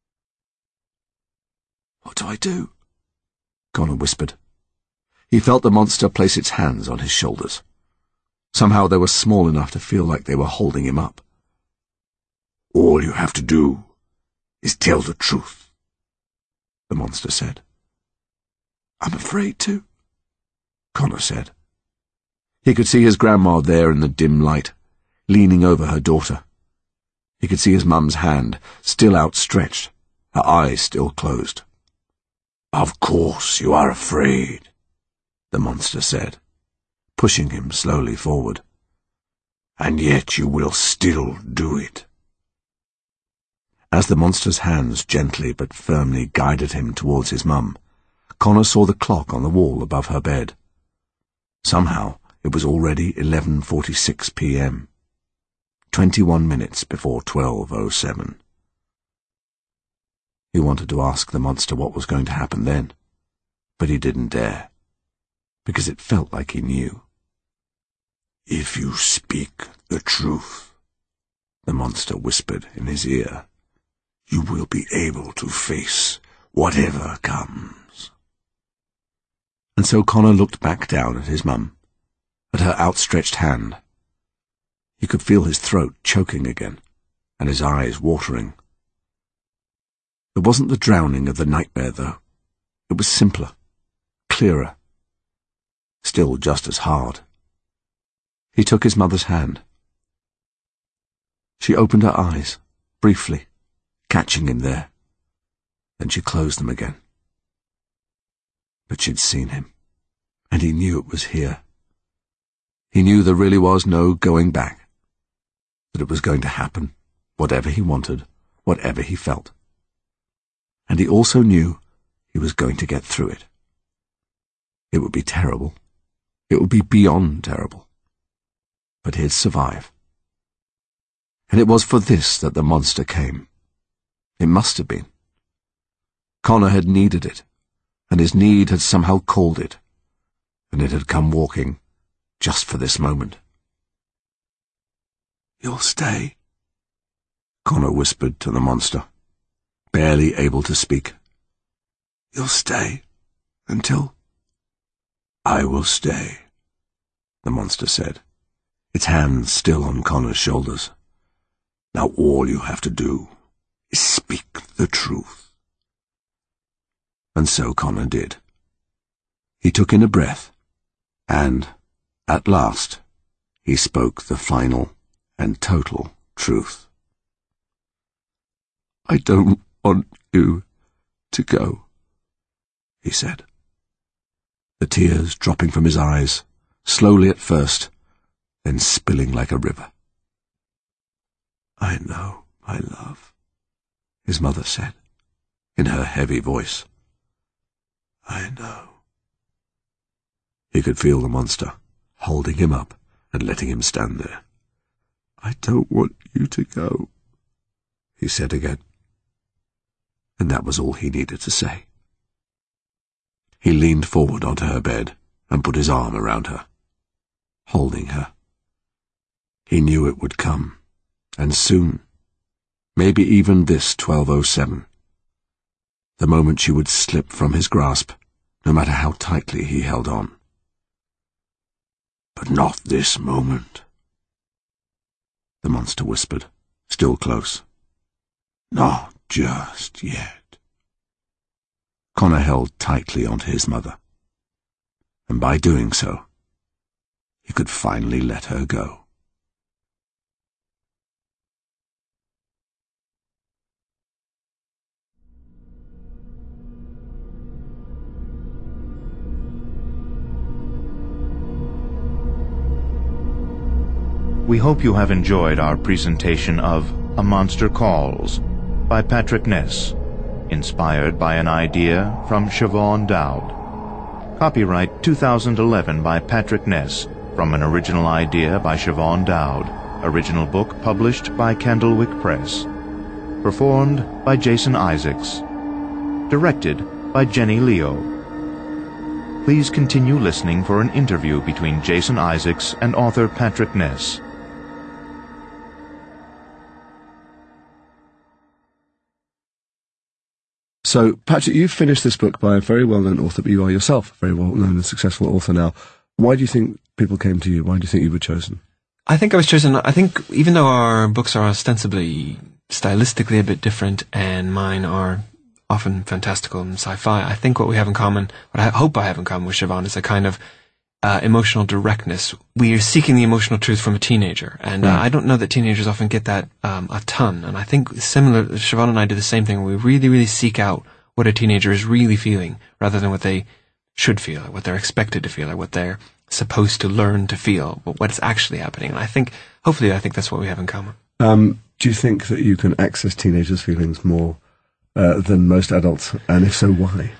What do I do? Connor whispered. He felt the monster place its hands on his shoulders. Somehow they were small enough to feel like they were holding him up. All you have to do is tell the truth, the monster said. I'm afraid to, Connor said. He could see his grandma there in the dim light, leaning over her daughter. He could see his mum's hand, still outstretched, her eyes still closed. Of course you are afraid, the monster said, pushing him slowly forward. And yet you will still do it. As the monster's hands gently but firmly guided him towards his mum, Connor saw the clock on the wall above her bed. Somehow it was already eleven forty-six p m, twenty-one minutes before twelve oh seven. He wanted to ask the monster what was going to happen then, but he didn't dare, because it felt like he knew. "If you speak the truth," the monster whispered in his ear, "you will be able to face whatever comes." And so Connor looked back down at his mum, at her outstretched hand. He could feel his throat choking again, and his eyes watering. It wasn't the drowning of the nightmare, though. It was simpler, clearer, still just as hard. He took his mother's hand. She opened her eyes, briefly, catching him there. Then she closed them again. But she'd seen him, and he knew it was here. He knew there really was no going back, that it was going to happen, whatever he wanted, whatever he felt. And he also knew he was going to get through it. It would be terrible. It would be beyond terrible. But he'd survive. And it was for this that the monster came. It must have been. Connor had needed it, and his need had somehow called it, and it had come walking just for this moment. "You'll stay?" Connor whispered to the monster, barely able to speak. "You'll stay until—" "I will stay," the monster said, its hands still on Connor's shoulders. "Now all you have to do is speak the truth." And so Connor did. He took in a breath, and, at last, he spoke the final and total truth. "I don't want you to go," he said, the tears dropping from his eyes, slowly at first, then spilling like a river. "I know, my love," his mother said, in her heavy voice. "I know." He could feel the monster, holding him up and letting him stand there. "I don't want you to go," he said again. And that was all he needed to say. He leaned forward onto her bed and put his arm around her, holding her. He knew it would come, and soon, maybe even this twelve oh seven, the moment she would slip from his grasp, no matter how tightly he held on. "But not this moment," the monster whispered, still close. "Not just yet." Connor held tightly onto his mother, and by doing so, he could finally let her go. We hope you have enjoyed our presentation of A Monster Calls by Patrick Ness, inspired by an idea from Siobhan Dowd. Copyright two thousand eleven by Patrick Ness, from an original idea by Siobhan Dowd. Original book published by Candlewick Press. Performed by Jason Isaacs. Directed by Jenny Leo. Please continue listening for an interview between Jason Isaacs and author Patrick Ness. So, Patrick, you've finished this book by a very well-known author, but you are yourself a very well-known and successful author now. Why do you think people came to you? Why do you think you were chosen? I think I was chosen, I think even though our books are ostensibly stylistically a bit different, and mine are often fantastical and sci-fi, I think what we have in common, what I hope I have in common with Siobhan, is a kind of uh, emotional directness. We are seeking the emotional truth from a teenager, and uh, I don't know that teenagers often get that um, a ton, and I think similar, Siobhan and I do the same thing. We really, really seek out what a teenager is really feeling, rather than what they should feel, or what they're expected to feel, or what they're supposed to learn to feel, but what is actually happening. And I think, hopefully, I think that's what we have in common. Um, do you think that you can access teenagers' feelings more uh, than most adults? And if so, why?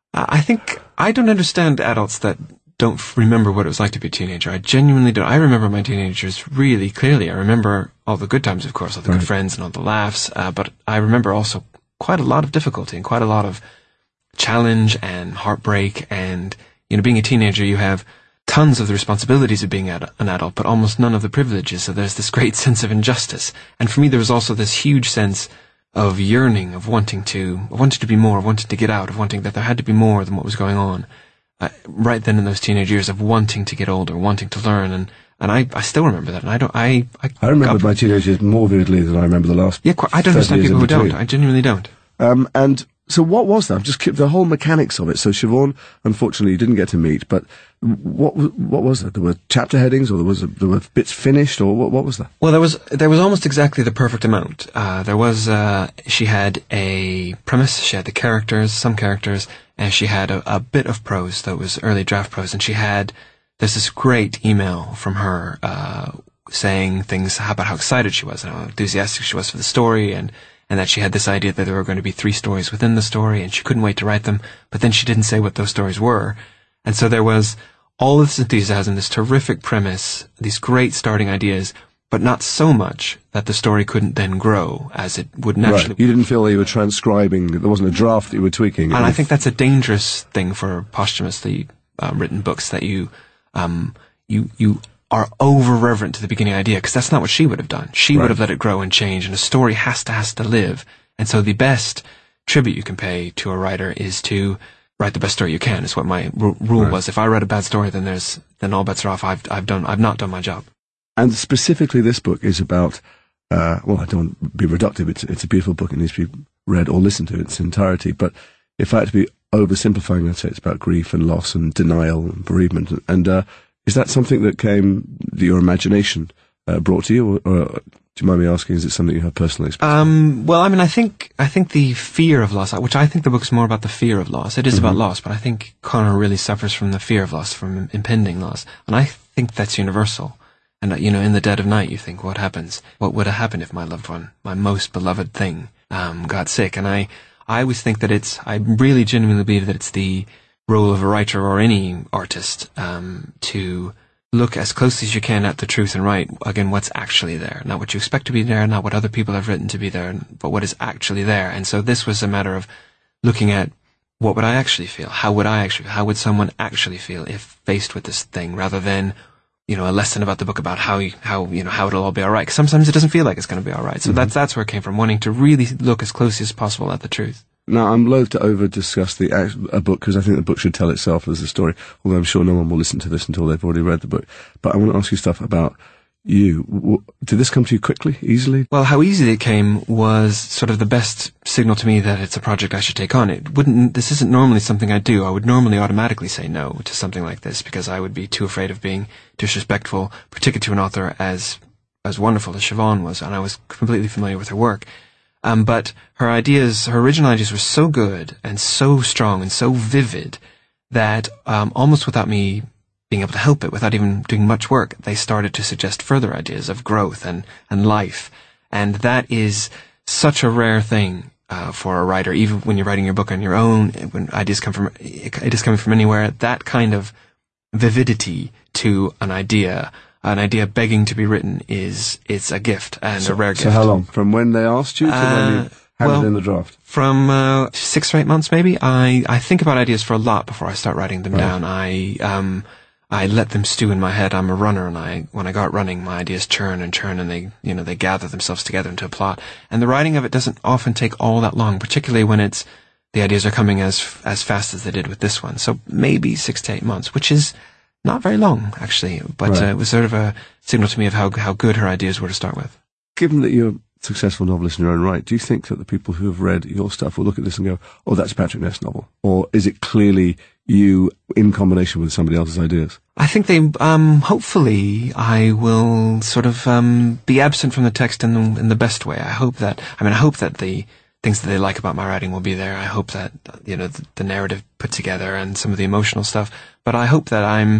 I think I don't understand adults that don't f- remember what it was like to be a teenager. I genuinely don't. I remember my teenagers really clearly. I remember all the good times, of course, all the Right. good friends and all the laughs, uh, but I remember also quite a lot of difficulty and quite a lot of challenge and heartbreak. And, you know, being a teenager, you have tons of the responsibilities of being ad- an adult, but almost none of the privileges. So there's this great sense of injustice. And for me, there was also this huge sense of yearning, of wanting to, of wanting to be more, of wanting to get out, of wanting that there had to be more than what was going on. Uh, right then in those teenage years of wanting to get older, wanting to learn, and, and I, I still remember that. And I don't, I, I, I remember got- my teenage years more vividly than I remember the last. yeah, quite, I don't thirty understand years people in who don't. between. I genuinely don't. Um, and so what was that? Just keep the whole mechanics of it. So Siobhan, unfortunately, you didn't get to meet, but what w- what was it? There were chapter headings, or there was a, there were bits finished, or what, what was that? Well, there was there was almost exactly the perfect amount. Uh, there was uh, she had a premise, she had the characters, some characters, and she had a, a bit of prose that was early draft prose, and she had there's this great email from her uh, saying things about how excited she was and how enthusiastic she was for the story, and and that she had this idea that there were going to be three stories within the story, and she couldn't wait to write them. But then she didn't say what those stories were, and so there was all this enthusiasm, this terrific premise, these great starting ideas, but not so much that the story couldn't then grow as it would naturally. Right. You didn't feel you were transcribing. There wasn't a draft that you were tweaking. And I think that's a dangerous thing for posthumously uh, written books, that you, um, you, you are over reverent to the beginning idea, because that's not what she would have done. She Right. would have let it grow and change, and a story has to, has to live. And so the best tribute you can pay to a writer is to write the best story you can, is what my r- rule Right. was. If I write a bad story, then there's, then all bets are off. I've, I've done, I've not done my job. And specifically, this book is about. Uh, well, I don't want to be reductive. It's it's a beautiful book. It needs to be read or listened to in its entirety. But if I had to be oversimplifying, I'd say it's about grief and loss and denial and bereavement. And uh, is that something that came, that your imagination uh, brought to you, or, or do you mind me asking, is it something you have personal experience? Um, well, I mean, I think, I think the fear of loss, which I think the book's more about the fear of loss. It is Mm-hmm. about loss, but I think Connor really suffers from the fear of loss, from impending loss. And I think that's universal. And, uh, you know, in the dead of night, you think, what happens? What would have happened if my loved one, my most beloved thing, um, got sick? And I, I always think that it's, I really genuinely believe that it's the role of a writer or any artist, um, to look as closely as you can at the truth and write, again, what's actually there. Not what you expect to be there, not what other people have written to be there, but what is actually there. And so this was a matter of looking at, what would I actually feel? How would I actually, how would someone actually feel if faced with this thing, rather than, you know, a lesson about the book about how, you, how, you know, how it'll all be alright. Because sometimes it doesn't feel like it's going to be alright. So Mm-hmm. that's, that's where it came from, wanting to really look as closely as possible at the truth. Now, I'm loath to over-discuss the act- a book, because I think the book should tell itself as a story, although I'm sure no one will listen to this until they've already read the book. But I want to ask you stuff about you. W- Did this come to you quickly, easily? Well, how easy it came was sort of the best signal to me that it's a project I should take on. It wouldn't, this isn't normally something I do. I would normally automatically say no to something like this, because I would be too afraid of being disrespectful, particularly to an author as, as wonderful as Siobhan was, and I was completely familiar with her work. Um, but her ideas, her original ideas were so good and so strong and so vivid that, um, almost without me being able to help it, without even doing much work, they started to suggest further ideas of growth and, and life. And that is such a rare thing, uh, for a writer, even when you're writing your book on your own, when ideas come from, ideas coming from anywhere, that kind of vividity to an idea, an idea begging to be written, is, it's a gift, and a rare gift. So how long? From when they asked you to when Uh, you had well, it in the draft? From uh, six or eight months, maybe. I, I think about ideas for a lot before I start writing them Right. down. I um I let them stew in my head. I'm a runner, and I when I go out running, my ideas churn and churn, and they you know they gather themselves together into a plot. And the writing of it doesn't often take all that long, particularly when it's the ideas are coming as as fast as they did with this one. So maybe six to eight months, which is not very long actually, but Right. uh, it was sort of a signal to me of how how good her ideas were to start with. Given that you're a successful novelist in your own right, do you think that the people who have read your stuff will look at this and go, oh, that's a Patrick Ness novel? Or is it clearly you in combination with somebody else's ideas? I think they, um, hopefully I will sort of, um, be absent from the text in the, in the best way. I hope that, I mean, I hope that the things that they like about my writing will be there. I hope that, you know, the, the narrative put together and some of the emotional stuff. But I hope that I'm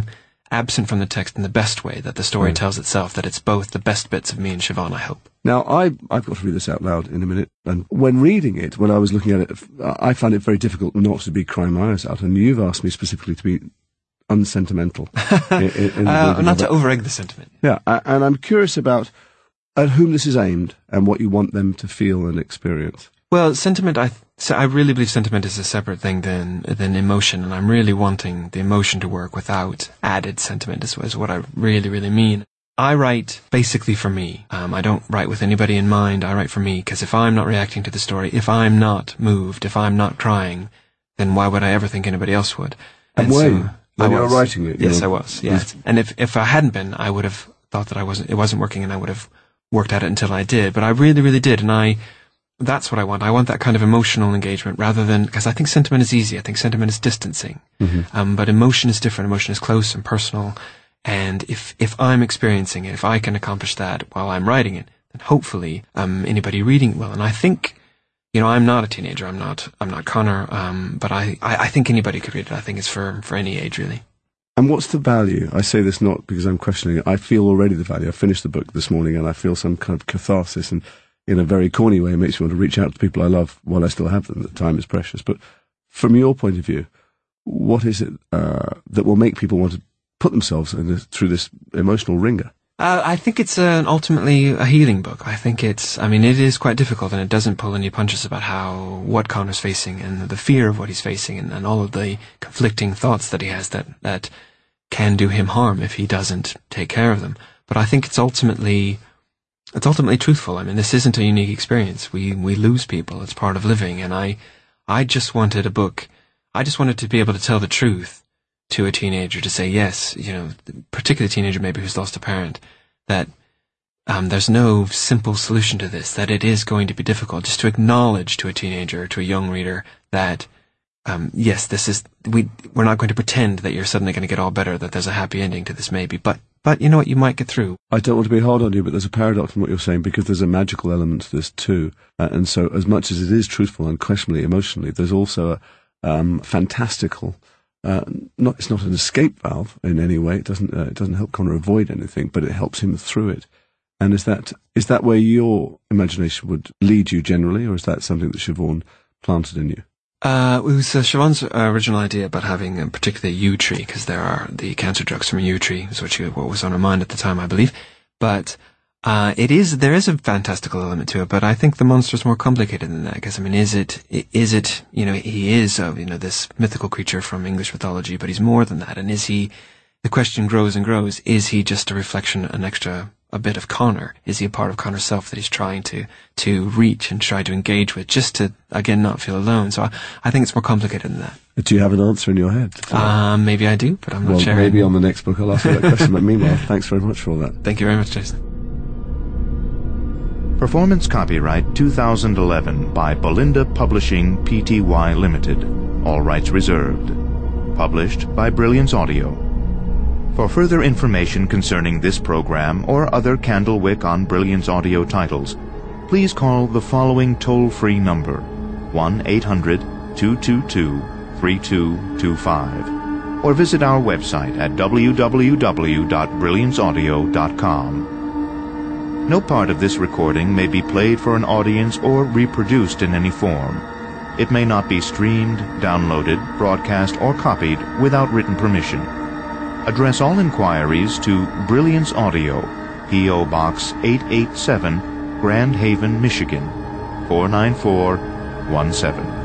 absent from the text in the best way, that the story Mm. tells itself, that it's both the best bits of me and Siobhan, I hope. Now, I, I've got to read this out loud in a minute, and when reading it, when I was looking at it, I found it very difficult not to be crying my eyes out, and you've asked me specifically to be unsentimental. in, in, in the uh, reading not of to it. over-egg the sentiment. Yeah, a- and I'm curious about at whom this is aimed and what you want them to feel and experience. Well, sentiment, I th- so I really believe sentiment is a separate thing than than emotion, and I'm really wanting the emotion to work without added sentiment, is, is what I really, really mean. I write basically for me. Um, I don't write with anybody in mind. I write for me, because if I'm not reacting to the story, if I'm not moved, if I'm not crying, then why would I ever think anybody else would? And, and were so you? When I you were was. writing it? you Yes, know, I was. Yes, and if if I hadn't been, I would have thought that I wasn't. It wasn't working, and I would have worked at it until I did. But I really, really did, and I. That's what I want. I want that kind of emotional engagement rather than, because I think sentiment is easy. I think sentiment is distancing. Mm-hmm. Um, but emotion is different. Emotion is close and personal. And if, if I'm experiencing it, if I can accomplish that while I'm writing it, then hopefully, um, anybody reading it will. And I think, you know, I'm not a teenager. I'm not, I'm not Connor. Um, but I, I, I think anybody could read it. I think it's for, for any age, really. And what's the value? I say this not because I'm questioning it. I feel already the value. I finished the book this morning and I feel some kind of catharsis, and in a very corny way, it makes me want to reach out to people I love while I still have them. That time is precious. But from your point of view, what is it uh, that will make people want to put themselves in this, through this emotional ringer? Uh, I think it's uh, ultimately a healing book. I think it's, I mean, it is quite difficult, and it doesn't pull any punches about how, what Connor's facing and the fear of what he's facing, and, and all of the conflicting thoughts that he has that, that can do him harm if he doesn't take care of them. But I think it's ultimately, it's ultimately truthful. I mean, this isn't a unique experience. We, we lose people. It's part of living. And I, I just wanted a book, I just wanted to be able to tell the truth to a teenager, to say, yes, you know, particularly a teenager maybe who's lost a parent, that um, there's no simple solution to this, that it is going to be difficult. Just to acknowledge to a teenager, to a young reader, that, um, yes, this is, we, we're not going to pretend that you're suddenly going to get all better, that there's a happy ending to this maybe, but, but you know what, you might get through. I don't want to be hard on you, but there's a paradox in what you're saying, because there's a magical element to this too. Uh, and so as much as it is truthful and unquestionably emotionally, there's also a um, fantastical Uh, not, it's not an escape valve in any way. It doesn't. Uh, it doesn't help Connor avoid anything, but it helps him through it. And is that is that where your imagination would lead you generally, or is that something that Siobhan planted in you? Uh, it was uh, Siobhan's uh, original idea about having a particular yew tree, because there are the cancer drugs from a yew tree, is what, she, what was on her mind at the time, I believe. But uh, it is there is a fantastical element to it, but I think the monster is more complicated than that. Because I mean, is it is it you know he is uh, you know this mythical creature from English mythology, but he's more than that. And is he? The question grows and grows: is he just a reflection, an extra, a bit of Connor? Is he a part of Connor's self that he's trying to to reach and try to engage with, just to again not feel alone? So I, I think it's more complicated than that. Do you have an answer in your head? Um, maybe I do, but I'm not well, sharing. maybe on the next book I'll ask you that question. But meanwhile, thanks very much for all that. Thank you very much, Jason. Performance copyright two thousand eleven by Belinda Publishing Pty Limited. All rights reserved. Published by Brilliance Audio. For further information concerning this program or other Candlewick on Brilliance Audio titles, please call the following toll-free number, one eight hundred two two two three two two five, or visit our website at w w w dot brilliance audio dot com. No part of this recording may be played for an audience or reproduced in any form. It may not be streamed, downloaded, broadcast, or copied without written permission. Address all inquiries to Brilliance Audio, P O Box eight eight seven, Grand Haven, Michigan, four nine four one seven.